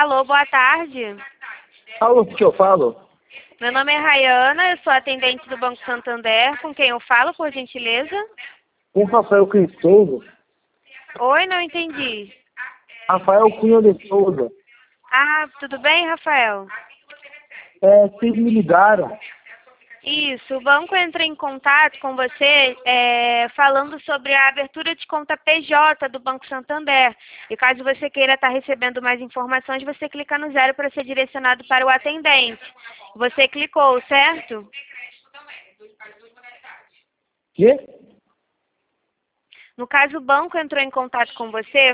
Alô, boa tarde. Alô, o que eu falo? Meu nome é Rayana, eu sou atendente do Banco Santander. Com quem eu falo, por gentileza? Com Rafael Cunha de Souza. Oi, não entendi. Rafael Cunha de Souza. Ah, tudo bem, Rafael? Vocês me ligaram. Isso, o banco entra em contato com você falando sobre a abertura de conta PJ do Banco Santander. E caso você queira estar recebendo mais informações, você clica no 0 para ser direcionado para o atendente. Você clicou, certo? Quê? No caso, o banco entrou em contato com você